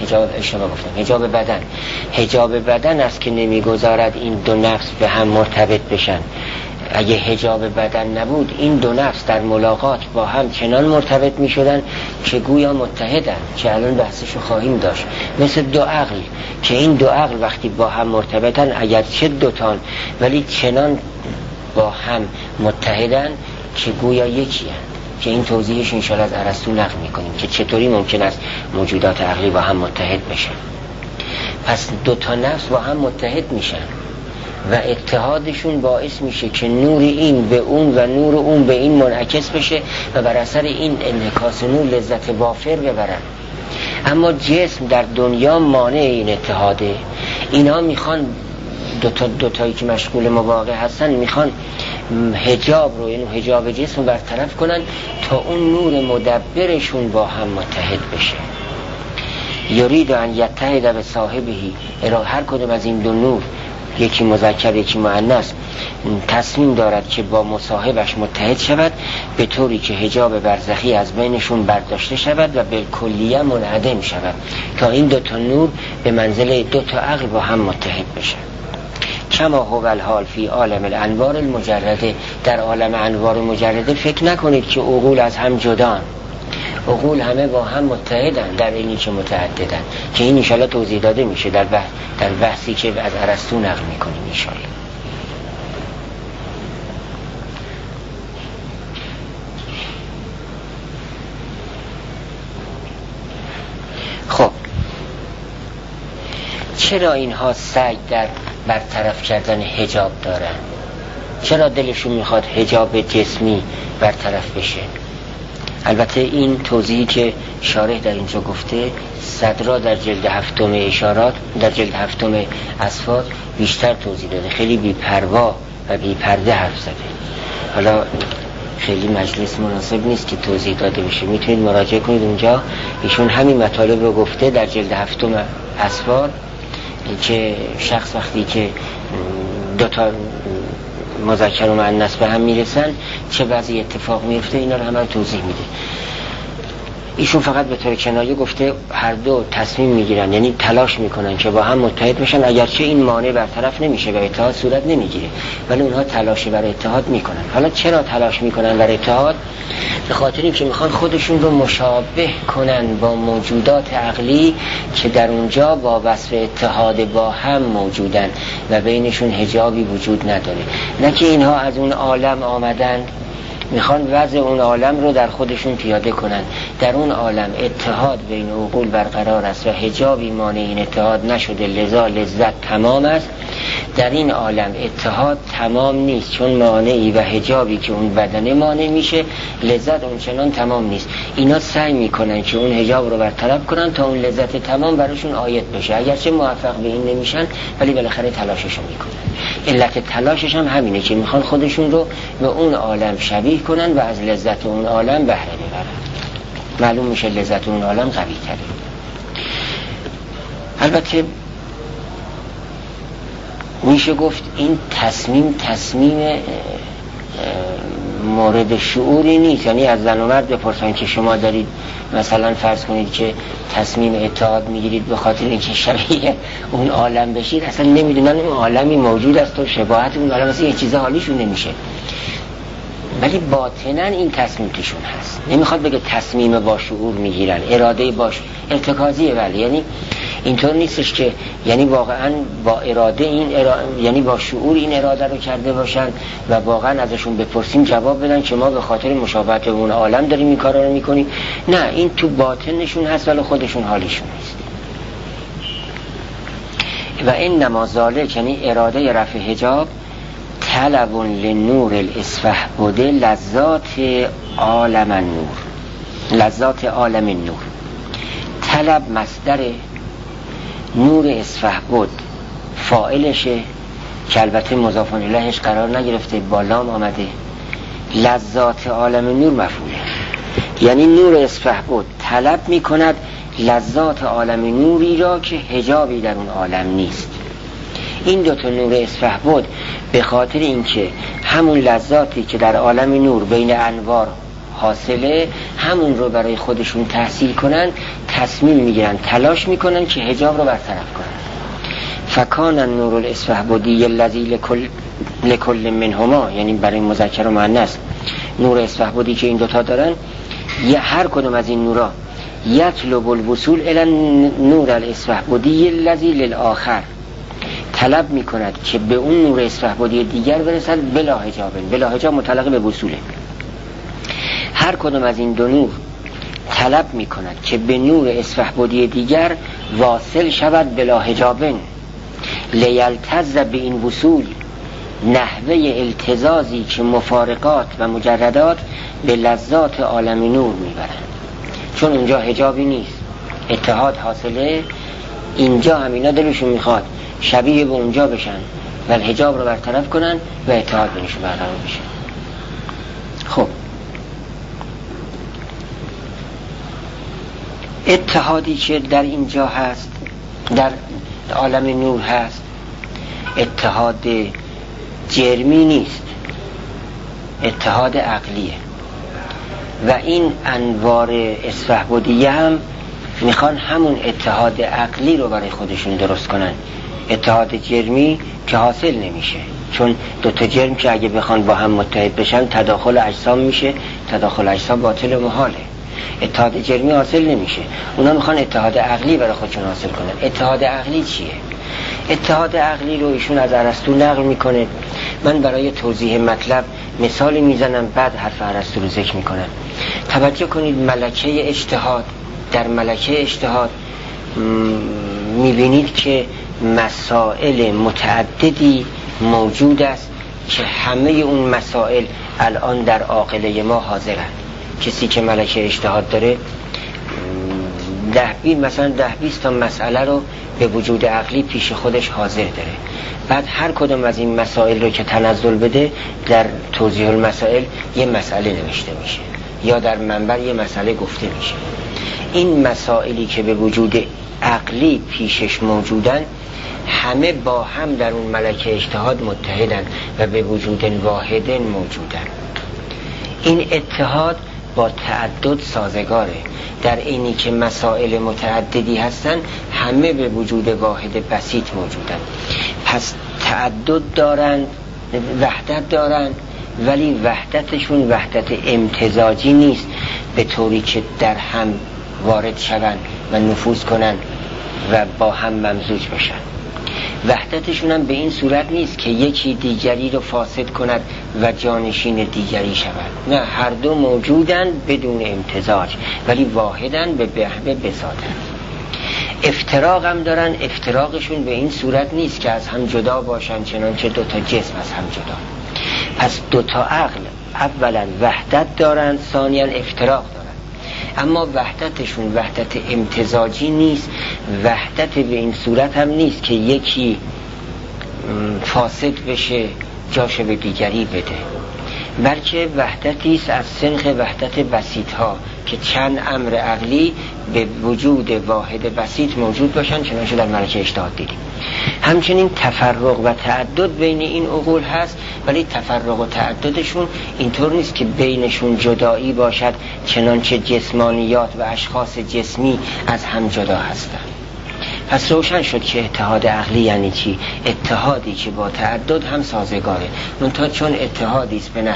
حجاب بدن است که نمیگذارد این دو نفس به هم مرتبط بشن. اگه حجاب بدن نبود این دو نفس در ملاقات با هم چنان مرتبط می شدن که گویا متحدن، که الان بحثشو خواهیم داشت. مثل دو عقل که این دو عقل وقتی با هم مرتبطن اگر چه دوتان ولی چنان با هم متحدن که گویا یکی هن. که این توضیحش انشاءالله از ارسطو نقل میکنیم که چطوری ممکن است موجودات عقلی با هم متحد بشن. پس دو تا نفس با هم متحد میشن و اتحادشون باعث میشه که نور این به اون و نور اون به این منعکس بشه و بر اثر این انعکاس نور لذت وافر ببرن. اما جسم در دنیا مانع این اتحاده. اینا میخوان دوتایی که مشغول مواقع هستن میخوان حجاب رو، یعنی حجاب جسم رو برطرف کنن تا اون نور مدبرشون با هم متحد بشه. یرید ان یتحد بصاحبه، هر کدوم از این دو نور، یکی مذکر یکی مؤنث، تصمیم دارد که با مصاحبش متحد شود به طوری که حجاب برزخی از بینشون برداشته شود و به کلیه منعدم شود تا این دو تا نور به منزله دو تا عقل با هم متحد بشه. کما هو الحال فی عالم الانوار المجرده، در عالم انوار مجرده فکر نکنید که عقول از هم جدان، عقول همه با هم متحدن در اینی که متعددن، که این انشاءالله توضیح داده میشه در بحثی که از ارسطو نقل میکنیم انشاءالله. خب چرا اینها سعی در برطرف کردن حجاب دارن؟ چرا دلشون میخواد حجاب جسمی برطرف بشه؟ البته این توضیحی که شارح در اینجا گفته صدرا در جلد هفتم اشارات، در جلد هفتم اصفات بیشتر توضیح داده، خیلی بی پروا و بی پرده حرف زده. حالا خیلی مجلس مناسب نیست که توضیح داده بشه، میتونید مراجعه کنید اونجا. ایشون همین مطالب رو گفته در جلد هفتم اصفات که شخص وقتی که دو تا مذکر و مؤنث به هم میرسن چه وضعی اتفاق میفته، اینا رو همه توضیح میده. ایشون فقط به طور کنایه گفته هر دو تصمیم میگیرن، یعنی تلاش میکنن که با هم متحد بشن، اگرچه این مانع برطرف نمیشه و اتحاد صورت نمیگیره، ولی اونها تلاشی برای اتحاد میکنن. حالا چرا تلاش میکنن برای اتحاد؟ به خاطر اینکه میخوان خودشون رو مشابه کنن با موجودات عقلی که در اونجا با وصف اتحاد با هم موجودن و بینشون حجابی وجود نداره. نه که اینها از اون عالم آمدن، میخوان وضع اون عالم رو در خودشون پیاده کنن. در اون عالم اتحاد بین عقول برقرار است و حجابی مانع این اتحاد نشده، لذا لذت تمام است. در این عالم اتحاد تمام نیست، چون مانعی و حجابی که اون بدنه مانع میشه، لذت اونچنان تمام نیست. اینا سعی میکنن که اون حجاب رو برطرف کنن تا اون لذت تمام براشون آیت بشه. اگرچه موفق به این نمیشن ولی بالاخره تلاششون میکنن. علت تلاشش هم همینه که میخوان خودشون رو به اون عالم شبیه کنن و از لذت اون عالم بهره ببرن. معلوم میشه لذت اون عالم قوی تره. البته میشه گفت این تصمیم مورد شعوری نیست. یعنی از زن و مرد بپرسن که شما دارید مثلا فرض کنید که تصمیم اتحاد میگیرید به خاطر اینکه شبیه اون عالم بشید، اصلا نمیدونن اون عالمی موجود است و شباهت اون عالم است، یه چیزا حالیشون نمیشه، ولی باطناً این تصمیم توشون هست. نمیخواد بگه تصمیم با شعور میگیرن، اراده باش ارتکازیه، ولی یعنی اینطور نیستش که یعنی واقعاً با اراده یعنی با شعور این اراده رو کرده باشن و واقعاً ازشون بپرسیم جواب بدن که ما به خاطر مشابهت اون عالم داریم این کارا رو میکنیم. نه، این تو باطنشون هست ولی خودشون حالیشون نیست. و این نمازاله یعنی اراده رفع حجاب طلب لنور الاسفهبد لذات عالم النور، لذات عالم النور. طلب مصدر، نور اسفهبد فاعلشه که البته مضاف الیهش قرار نگرفته، با لام آمده. لذات عالم نور مفعوله، یعنی نور اسفهبد طلب میکند لذات عالم نوری را که حجابی در اون عالم نیست. این دوتا نور اسفهبد به خاطر اینکه همون لذاتی که در عالم نور بین انوار حاصله همون رو برای خودشون تحصیل کنن، تصمیم میگیرن، تلاش میکنن که حجاب رو برطرف کنن. فکان النور الاسفهبدی الذی لکل منهما، یعنی برای مذکر و مؤنث نور اسفهبدی که این دوتا دارن، هر کدوم از این نورا یطلب الوصول الی نور الاسفهبدی الذی للآخر، طلب میکند که به اون نور اسفهبدی دیگر برسد بلا حجاب. بلا حجاب متعلق به وصوله. هر کدوم از این دو نور طلب میکند که به نور اسفهبدی دیگر واصل شود بلا حجاب، لیلتز به این وصول نحوه التزازی که مفارقات و مجردات به لذات عالم نور میبرند. چون اونجا حجابی نیست، اتحاد حاصله، اینجا هم اینا دلشون میخواد شبیه به اونجا بشن و الحجاب رو برطرف کنن و اتحاد بینشون برقرار بشه. خب اتحادی که در اینجا هست، در عالم نور هست، اتحاد جرمی نیست، اتحاد عقلیه. و این انوار اسفهبدیه هم میخوان همون اتحاد عقلی رو برای خودشون درست کنن. اتحاد جرمی که حاصل نمیشه، چون دوتا جرم که اگه بخوان با هم متحد بشن تداخل اجسام میشه، تداخل اجسام باطل و محاله. اتحاد جرمی حاصل نمیشه، اونا میخوان اتحاد عقلی برای خودشون حاصل کنن. اتحاد عقلی چیه؟ اتحاد عقلی رو ایشون از ارسطو نقل میکنه. من برای توضیح مطلب مثالی میزنم، بعد حرف ارسطو رو ذکر میکنم. توجه کنید، ملکه اجتهاد، در ملکه اجتهاد میبینید که مسائل متعددی موجود است که همه اون مسائل الان در عاقله ما حاضرن. کسی که ملکه اجتهاد داره مثلا 10-20 تا مسئله رو به وجود عقلی پیش خودش حاضر داره. بعد هر کدوم از این مسائل رو که تنزل بده در توضیح المسائل یه مسئله نوشته میشه یا در منبر یه مسئله گفته میشه. این مسائلی که به وجود عقلی پیشش موجودن همه با هم در اون ملکه اجتهاد متحدن و به وجود واحد موجودن. این اتحاد با تعدد سازگاره، در اینی که مسائل متعددی هستن همه به وجود واحد بسیط موجودن. پس تعدد دارن، وحدت دارن، ولی وحدتشون وحدت امتزاجی نیست به طوری که در هم وارد شون و نفوذ کنن و با هم ممزوج بشن. وحدتشون هم به این صورت نیست که یکی دیگری رو فاسد کند و جانشین دیگری شود. نه، هر دو موجودن بدون امتزاج ولی واحدن به بساطن. افتراق هم دارن، افتراقشون به این صورت نیست که از هم جدا باشن چنانچه دوتا جسم از هم جدا. پس دوتا عقل اولا وحدت دارن، ثانیا افتراق دارن، اما وحدتشون وحدت امتزاجی نیست. وحدت به این صورت هم نیست که یکی فاسد بشه جاشو به دیگری بده، بلکه وحدتی است از سنخ وحدت بسیط ها که چند امر عقلی به وجود واحد بسیط موجود باشن، چنانچه در ملکه اجتهاد دیدیم. همچنین تفرق و تعدد بین این عقول هست، ولی تفرق و تعددشون اینطور نیست که بینشون جدایی باشد چنانچه جسمانیات و اشخاص جسمی از هم جدا هستند. پس روشن شد که اتحاد عقلی یعنی چی؟ اتحادی که با تعدد هم سازگاره، منتها چون اتحادی است به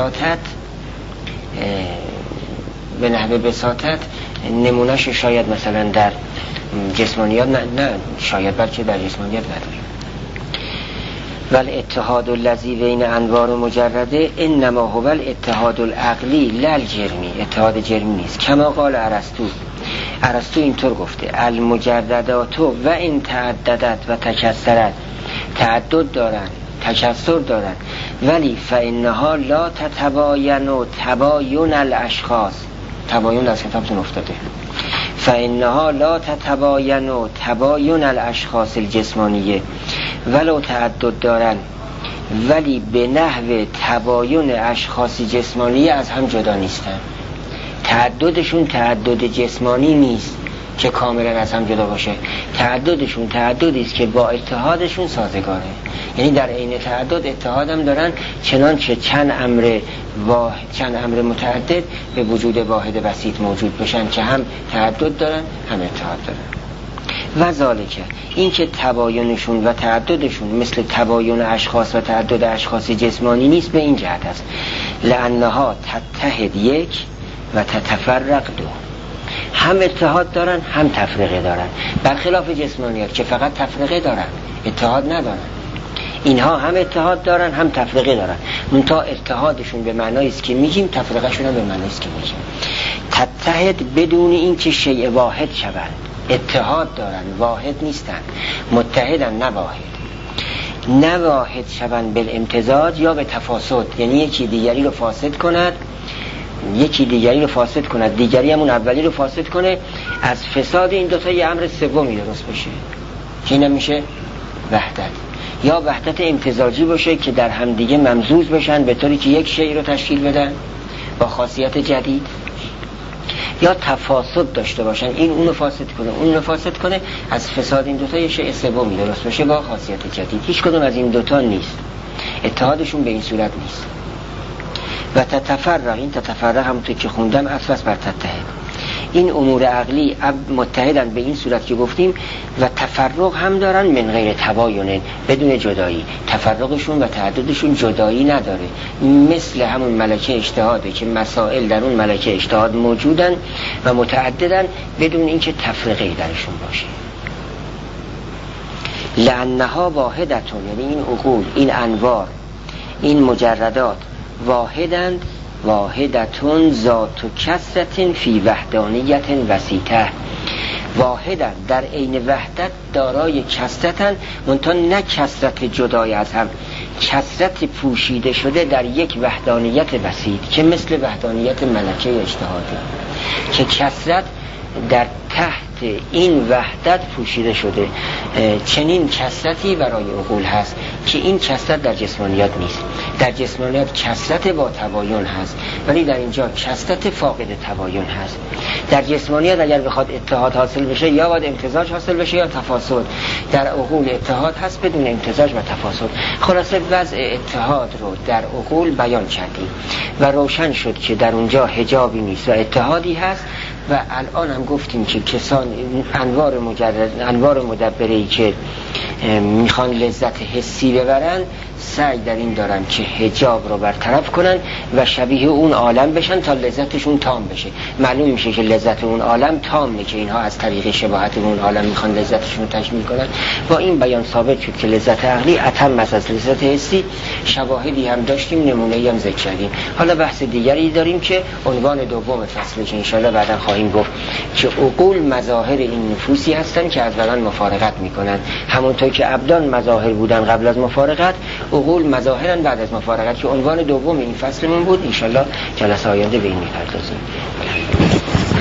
نحو بساطت نمونهش شاید مثلا در جسمانیات نه شاید بلکه در جسمانیات نداریم. ول اتحاد الذی بین انوار مجرده انما هو الاتحاد العقلی لا الجرمی، اتحاد جرمی نیست. کما قال ارسطو اینطور گفته المجردات و این تعددت و تکثرت، تعدد دارن تکثر دارن، ولی فانها لا تتباین و تباین الاشخاص، تباین از کتابتون افتاده، فانها لا تتباین و تباین الاشخاص الجسمانیه، ولو تعدد دارن ولی به نحو تباین اشخاص جسمانیه از هم جدا نیستن. تعددشون تعدد جسمانی نیست که کاملا از هم جدا باشه، تعددشون تعددی است که با اتحادشون سازگاره. یعنی در عین تعدد اتحاد هم دارن، چنانچه چند امر متعدد به وجود واحد بسیط موجود بشن که هم تعدد دارن هم اتحاد دارن. و ذالکه این که تباینشون و تعددشون مثل تباین اشخاص و تعدد اشخاص جسمانی نیست به این جهت است لانها تتحد یک و تتفرق دو، هم اتحاد دارن هم تفرقه دارن، برخلاف جسمانیات که فقط تفرقه دارن اتحاد ندارن. اینها هم اتحاد دارن هم تفرقه دارن، منتها اتحادشون به معنایی است که میگیم، تفرقهشون هم به معنایی است که میگیم. تتحد بدون این که شیء واحد شوند، اتحاد دارن واحد نیستن، متحدن نه واحد، نه واحد شوند بالامتزاج یا به تفاسد، یعنی یکی دیگری رو فاسد کند، دیگری همون اولی رو فاسد کنه، از فساد این دوتا یه امر سومی درست بشه که این میشه وحدت، یا وحدت امتزاجی باشه که در هم دیگه ممزوج بشن به طوری که یک شیء رو تشکیل بدن با خاصیت جدید، یا تفاسد داشته باشن، این اونو فاسد کنه، از فساد این دوتا یه شیء سومی درست بشه با خاصیت جدید. هیچ کدوم از این دوتا نیست، اتحادشون به این صورت نیست. و تتفرق، این تتفرق همونطور که خوندم اصل بر تتحد، این امور عقلی متحدن به این صورت که گفتیم، و تفرق هم دارن من غیر تباین، بدون جدایی، تفرقشون و تعددشون جدایی نداره، مثل همون ملکه اجتهاده که مسائل در اون ملکه اجتهاد موجودن و متعددن بدون اینکه تفرقه درشون باشه. لانها واحدتون، یعنی این عقول، این انوار، این مجردات واحدتون ذات کثرت فی وحدانیت وسیطه، واحدن در عین وحدت دارای کثرتن، منتها نه کثرت جدای از هم، کثرت پوشیده شده در یک وحدانیت بسیط که مثل وحدانیت ملکه اجتهاده، که کثرت در تحت این وحدت پوشیده شده. چنین کثرتی برای عقول هست که این کثرت در جسمانیات نیست. در جسمانیات کثرت با تباین هست، ولی در اینجا کثرت فاقد تباین هست. در جسمانیات اگر بخواد اتحاد حاصل بشه یا باید امتزاج حاصل بشه یا تفاسد، در عقول اتحاد هست بدون امتزاج و تفاسد. خلاصه وضع اتحاد رو در عقول بیان کردیم و روشن شد که در اونجا حجابی نیست و اتحادی هست. و الان هم گفتیم که کسان انوار مدبره‌ای که میخوان لذت حسی ببرن، سعی در این دارن که حجاب رو برطرف کنن و شبیه اون عالم بشن تا لذتشون تام بشه. معلوم میشه که لذت اون عالم تامه که اینها از طریق شباهت اون عالم میخوان لذتشون رو تکمیل کنن. با این بیان ثابت شد که لذت عقلی اتم از لذت حسی. شواهدی هم داشتیم، نمونه‌ای هم ذکر کردیم. حالا بحث دیگری داریم که عنوان دوم فصله که انشالله بعدا خواهیم گفت، که عقول مظاهر این نفوسی هستن که از بدن مفارقت میکنن. همونطور که ابدان مظاهر بودن قبل از مفارقت، عقول مظاهرن بعد از مفارقت، که عنوان دوم این فصلمون بود. انشالله جلسه آینده به این میپردازیم.